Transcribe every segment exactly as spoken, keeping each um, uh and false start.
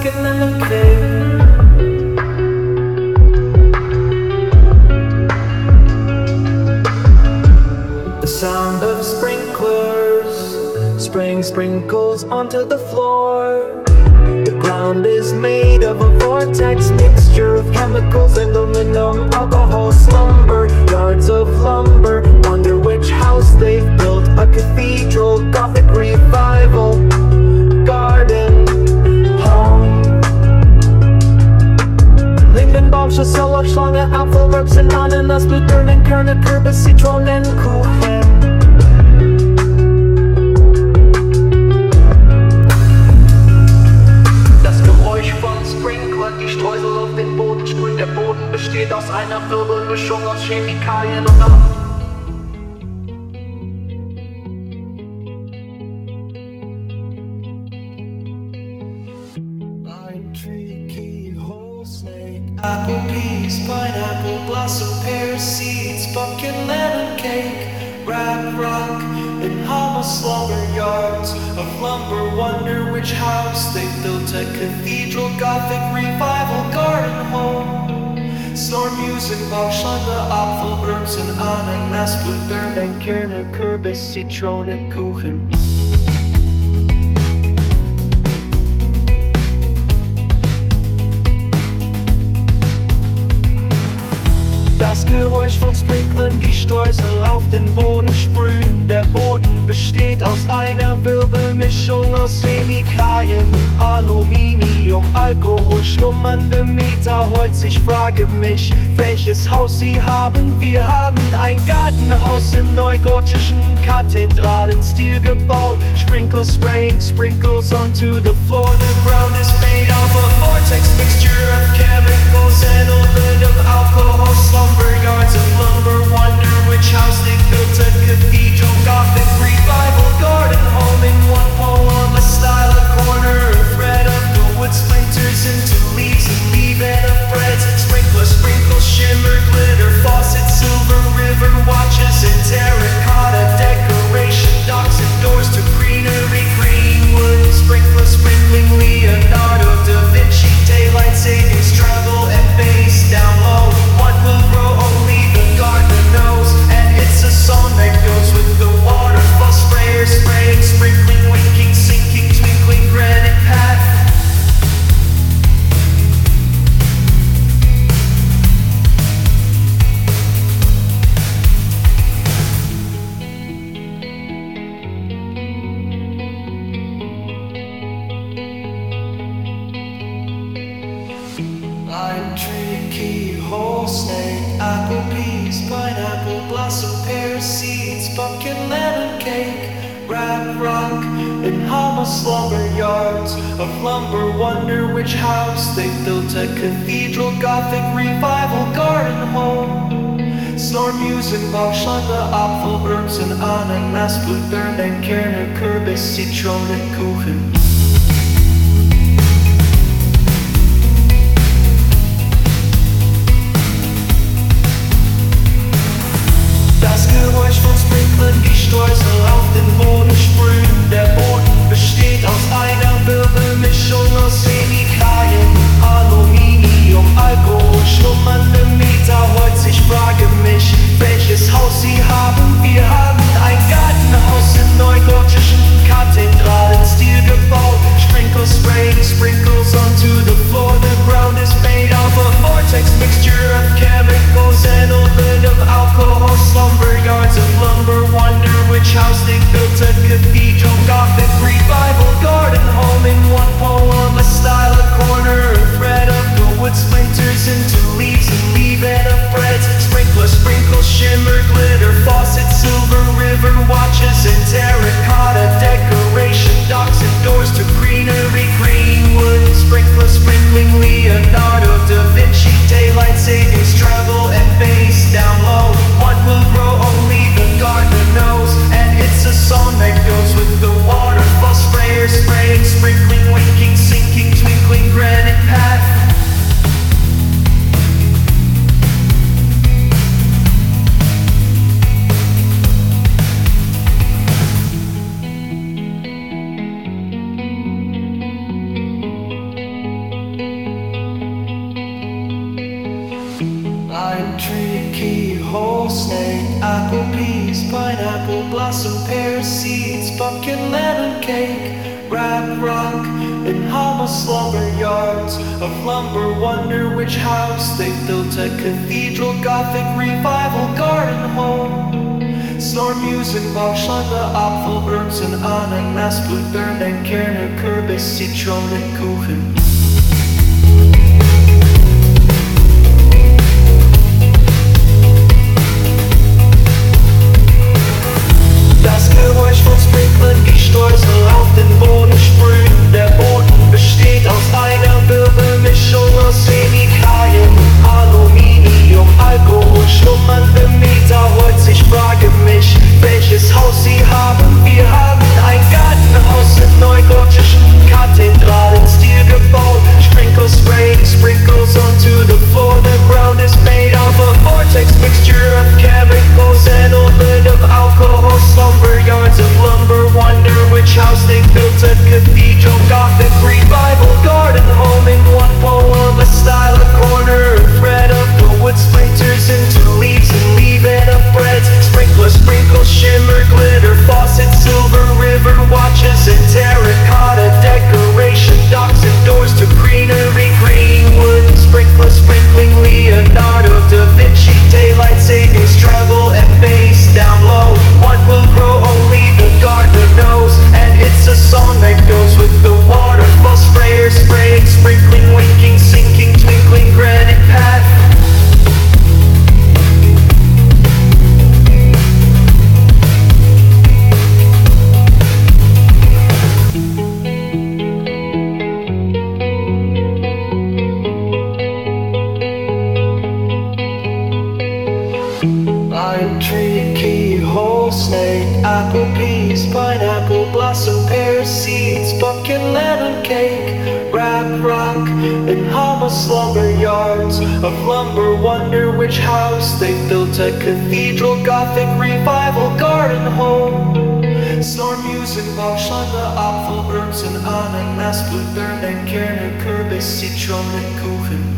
bucket lemon cake. The sound of sprinklers, spraying sprinkles onto the floor. The ground is made of a vortex mixture of chemicals, aluminum, alcohol, slumber. Yards of lumber, wonder which house they've built. A cathedral, Gothic revival, garden, home. Lindenbaumsche Sauerschlange, Apfelrübsen, Ananas, Blüten, Körner, Kürbis, Zitronenkuchen. Die Streusel auf den Boden sprühen. Der Boden besteht aus einer Wirbelmischung aus Chemikalien und Ab Lime tree, keyhole, snake, apple, peas, pineapple, blossom, pear, seeds, pumpkin, lemon cake, rap, rock, and hummus, lumber yards of lumber. Wonder which house they built. A cathedral, Gothic revival, garden, home. Snore music, Bauschlange, Apfelrübsen, Ananas, Blüten, Körner, Kürbis, Zitronenkuchen. Das Geräusch von Sprinklern, die Streusel auf den Boden sprühen. Der Boden besteht aus einer Wirbelmischung aus Chemikalien, Aluminium, Alkohol, schlummernde Meter, Holz. Ich frage mich, welches Haus sie haben. Wir haben ein Gartenhaus im neugotischen Kathedralenstil gebaut. Sprinkles spraying sprinkles onto the floor. The ground is made of a vortex mixture of chemicals and a bit of alcohol, slumber. Yards of lumber, wonder which house they built. A cathedral, Gothic revival, garden, home. In one poem, a style, a corner, a thread of the wood splinters into leaves and leaf and a threads. Sprinkler, sprinkle, shimmer, glitter, faucet, silver, river watches and terracotta decoration, docks and doors to greenery, greenwood. Sprinkler, sprinkling, Leonardo da Vinci, daylight savings, travel and base down low. What will grow? Only the gardener knows, and it's a song that goes with the waterfall sprayer, spraying, sprinkling, winking, sinking, twinkling, granite path. Lime tree, keyhole, snake, apple, peas, pineapple, blossom, pear, seeds, pumpkin, lemon cake, rap, rock, and hummus, lumber yards of lumber. Wonder which house they built. A cathedral, Gothic revival, garden, home. Snore music, Bauschlange, Apfelrübsen, Ananas, Blüten, Körner, Kürbis, Zitronenkuchen. Das Geräusch von Sprinklern, die Streusel auf den Boden sprühen. Der Boden besteht aus einer Wirbelmischung aus Chemikalien, Aluminium, Alkohol, schlummernde Meter, Holz. Ich frage mich, welches Haus sie haben. Wir haben ein Gartenhaus im neugotischen Kathedralenstil gebaut. Sprinkles spraying sprinkles onto the floor. The ground is made of a vortex mixture of chemicals and a bit of alcohol, slumber. Yards of lumber, wonder which house they built. A cathedral, Gothic revival, garden, home. In one poem, a style, a apple peas, pineapple blossom, pear seeds, pumpkin lemon cake, rap rock, and Hama slumber yards of lumber. Wonder which house they built, a cathedral, gothic, revival, garden home. Snormusen, Bauschande, Apfel, Erbsen, Ananas, Blueberry, Kerne, Kürbis, Zitronenkuchen. Das Geräusch von Sprinklern, die Streusel auf den Boden sprühen. Der Boden besteht aus einer Wirbelmischung aus Chemikalien, Aluminium, Alkohol, schlummernde Mieter. Holz, ich frage mich, welches Haus sie haben. Wir haben ein Gartenhaus in neugotischen Kathedralenstil gebaut. Sprinkles spraying sprinkles onto the floor. The ground is made of a vortex mixture of chemicals and a bit of alcohol. Slumber yards of lumber. Wonder which house they built, a cathedral, gothic, revival, garden home. In one poem, a style, a corner, a thread of the wood splinters into leaves and leaving of breads. Sprinkler, sprinkle, shimmer, glitter, faucet, silver, river watches, and terracotta decoration. Docks and doors to greenery, green wood. Sprinkler, sprinkling, Leonardo da Vinci. Daylight savings, treble and bass down low. What will grow only the gardener knows. And it's a song that goes with the waterfall sprayer, spraying, sprinkling, winking, sinking, twinkling, granite path. Lime tree, keyhole, snake, apple peas, pineapple blossom, pear seeds, pumpkin lemon cake, rap rock, and Hama slumber yards of lumber. Wonder which house they built, a cathedral, gothic, revival, garden home. Snormusen, Bauschande, Apfel, Erbsen, Ananas, Blueberry, Kerne, Kürbis, Zitronenkuchen.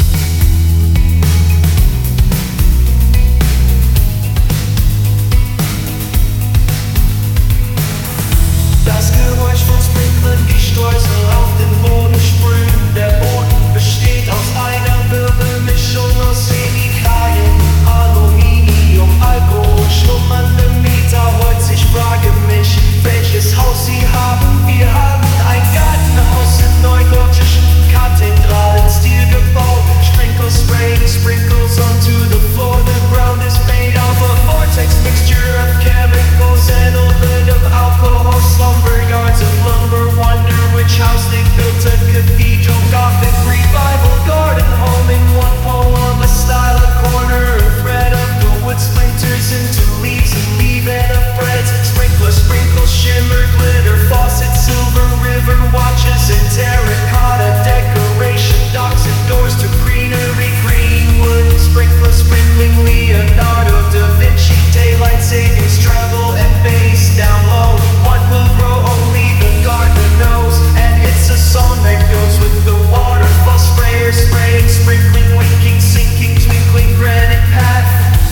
Das Geräusch von Sprinklern, die Streusel auf den Boden sprühen. Der Boden besteht aus einer Wirbelmischung aus Chemikalien, Aluminium, Alkohol, schlummernde Mieter. Holz, ich frage mich, welches Haus sie haben. Wir haben ein Gartenhaus in neugotischen Kathedralenstil gebaut. Sprinkles, spraying sprinkles onto the floor. The ground is made of a vortex mixture of chemicals and a bit of alcohol. Slumber yards of lumber. Wonder which house they built, a cathedral, gothic, revival, garden home. In one poem, a style, a corner, a thread of the wood splinters into leaves and leaving of breads. Sprinkler, sprinkle, shimmer, glitter, faucet, silver, river watches, and terracotta decoration. Docks and doors to greenery, green wood. Sprinkler, sprinkling, Leonardo da Vinci. Daylight savings, treble and bass down low. What will grow only the gardener knows. And it's a song that goes with the waterfall sprayer, spraying, sprinkling, winking, sinking, twinkling, granite path.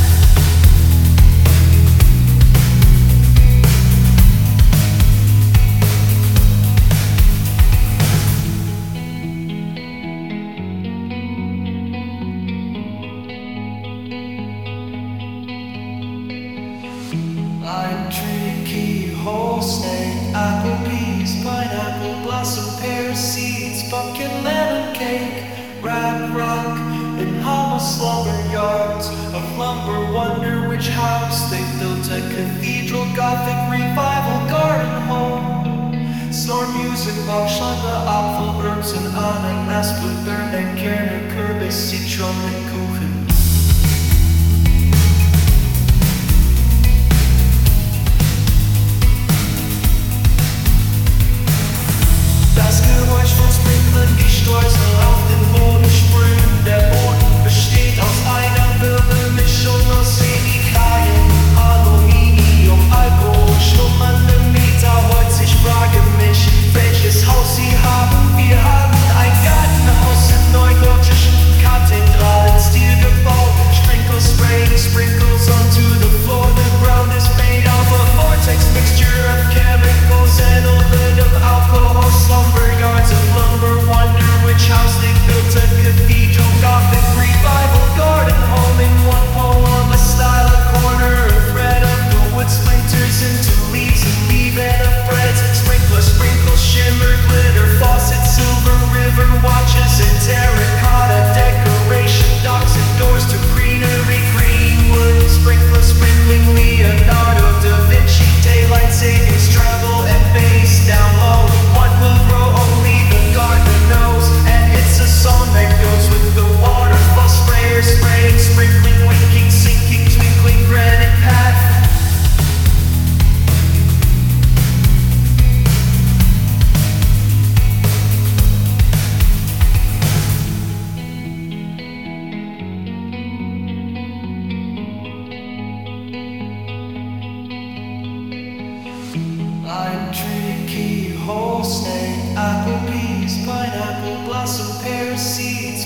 Lime tree, keyhole, snake, apple peas, pineapple blossom, pear seeds, pumpkin lemon cake, rap rock, and Hama slumber yards of lumber. Wonder which house they built, a cathedral, gothic, revival, garden home. Snormusen, Bauschande, Apfel, Erbsen, Ananas, Blueberry, Kerne, Kürbis, Zitronenkuchen. Das Geräusch von Sprinklern, die Streusel auf den Boden sprühen. Der Boden besteht aus einer Wirbelmischung aus Chemikalien, Aluminium, Alkohol, schlummernde Mieter. Holz, ich frage mich, welches Haus sie haben. Wir haben ein Gartenhaus in neugotischen Kathedralenstil.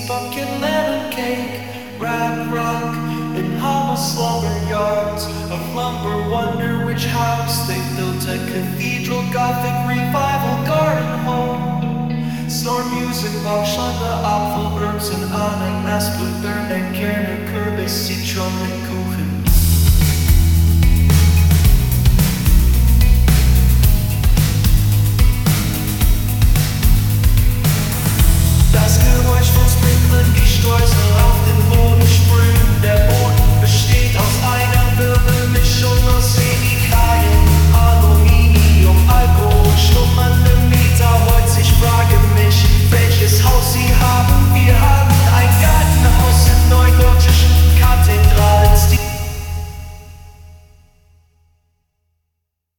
bucket, lemon cake, rap rock, and hollow slumber yards of lumber. Wonder which house they built, a cathedral, gothic, revival, garden home. Snore music, Bauschande, Apfelherbs und Ananas, Blueberry, Kerne, Kürbis, Zitron, and Kuchen.